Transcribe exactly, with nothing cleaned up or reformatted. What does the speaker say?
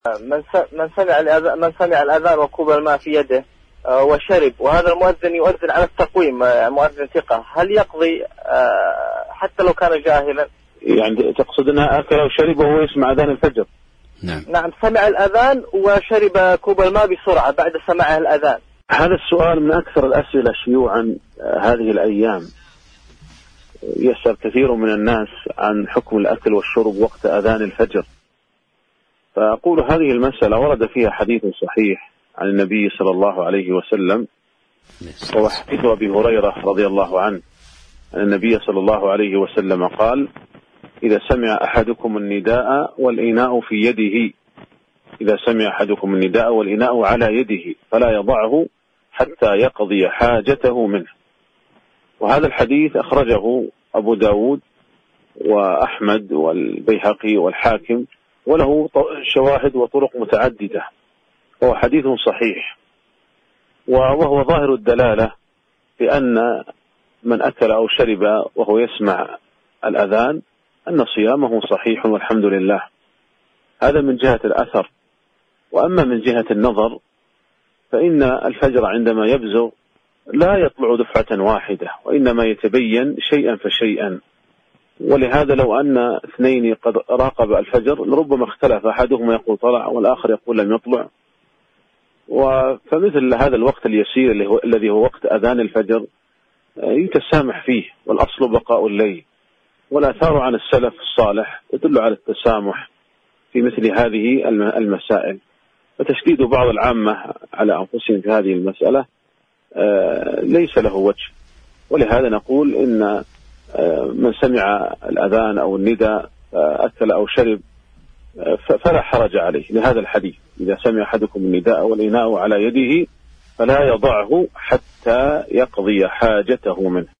من من سمع الأذان من سمع الأذان وكوب الماء في يده وشرب، وهذا المؤذن يؤذن على التقويم، مؤذن ثقة، هل يقضي حتى لو كان جاهلا؟ يعني تقصد أنها أكل وشرب وهو يسمع أذان الفجر؟ نعم. نعم، سمع الأذان وشرب كوب الماء بسرعة بعد سماعه الأذان. هذا السؤال من أكثر الأسئلة شيوعا هذه الأيام. يسأل كثير من الناس عن حكم الأكل والشرب وقت أذان الفجر. فأقول هذه المسألة ورد فيها حديث صحيح عن النبي صلى الله عليه وسلم، وهو حديث أبي هريرة رضي الله عنه أن النبي صلى الله عليه وسلم قال: إذا سمع أحدكم النداء والإناء في يده إذا سمع أحدكم النداء والإناء على يده فلا يضعه حتى يقضي حاجته منه. وهذا الحديث أخرجه أبو داود وأحمد والبيهقي والحاكم، وله شواهد وطرق متعددة، وهو حديث صحيح، وهو ظاهر الدلالة بأن من أكل أو شرب وهو يسمع الأذان أن صيامه صحيح والحمد لله. هذا من جهة الأثر. وأما من جهة النظر فإن الفجر عندما يبزغ لا يطلع دفعة واحدة، وإنما يتبين شيئا فشيئا. ولهذا لو أن اثنين قد راقب الفجر لربما اختلف، أحدهما يقول طلع والآخر يقول لم يطلع. فمثل هذا الوقت اليسير الذي هو وقت أذان الفجر يتسامح فيه، والأصل بقاء الليل. والآثار عن السلف الصالح تدل على التسامح في مثل هذه المسائل. فتشديد بعض العامة على أنفسهم في هذه المسألة ليس له وجه. ولهذا نقول إن من سمع الأذان أو النداء أكل أو شرب فلا حرج عليه، لهذا الحديث: إذا سمع أحدكم النداء والإناء على يده فلا يضعه حتى يقضي حاجته منه.